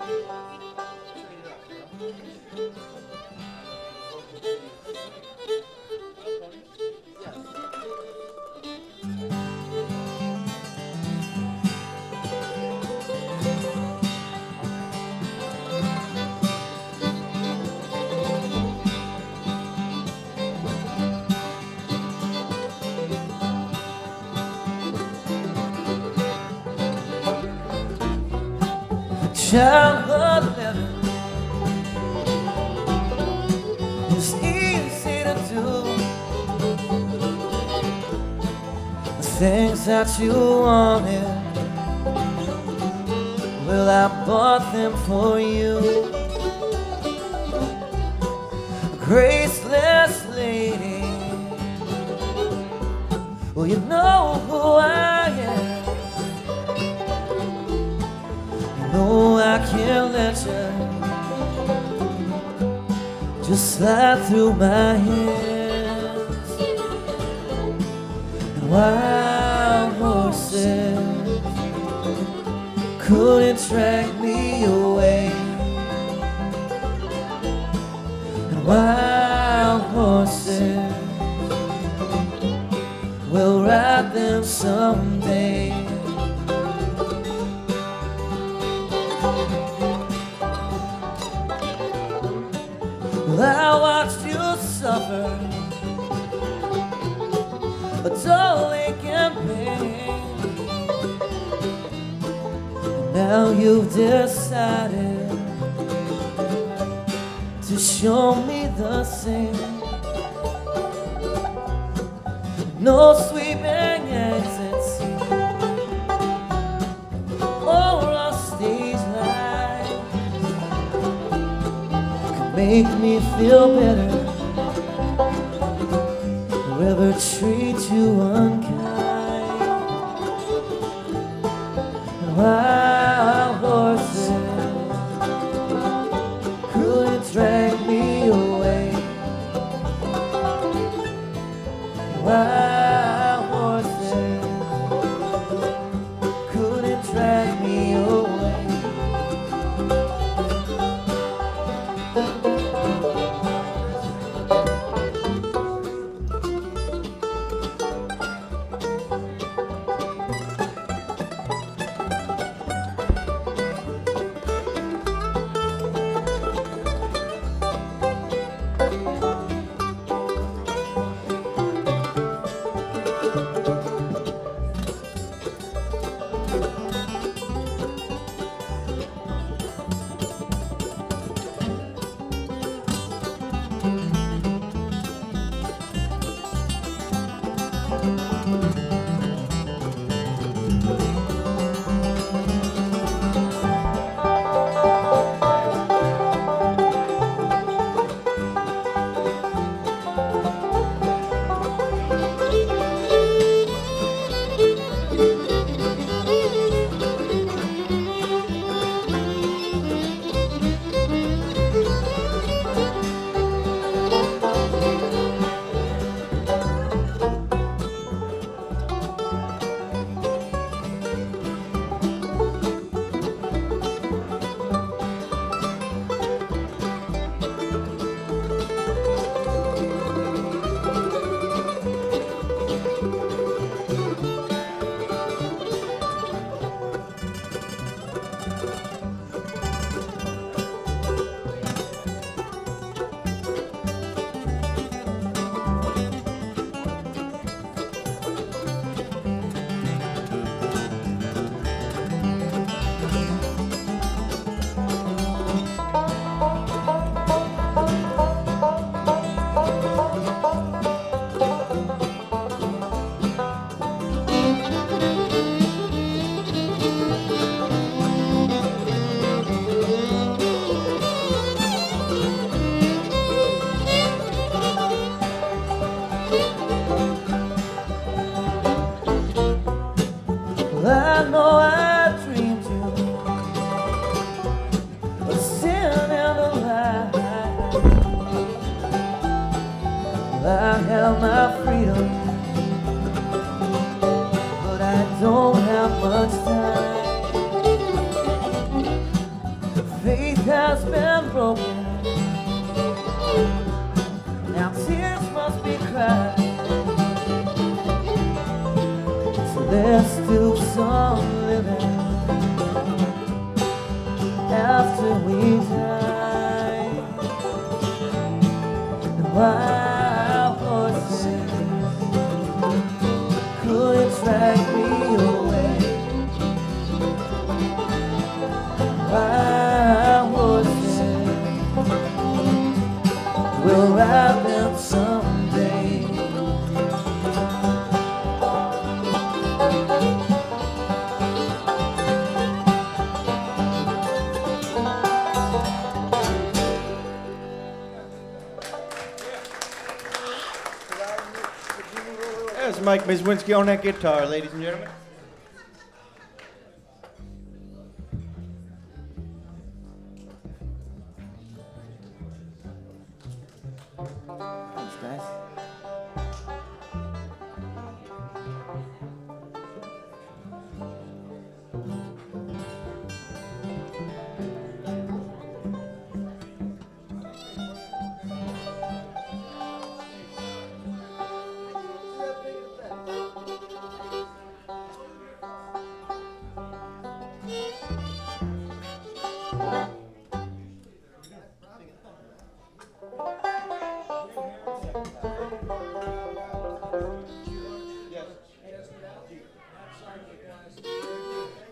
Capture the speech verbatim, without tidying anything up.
Childhood living is easy to do. The things that you wanted, well, I bought them for you. Graceless lady, well, you know who I am. No, I can't let you just slide through my hands. And wild horses couldn't drag me away. And wild horses will ride them someday. I watched you suffer a dull ache and pain. Now you've decided to show me the same. No sweeping exits or a stage light could make me feel better or ever treat you unkind. And wild horses couldn't drag me away. Wild horses couldn't drag me away. I know I dreamed you a sin and a lie. I have my freedom, but I don't have much time. faith has been broken. Now tears must be cried. So let's do some living after we die. And wild horses couldn't drag me away. Wild horses will ride them someday. That's Mike Mizwinski on that guitar, ladies and gentlemen.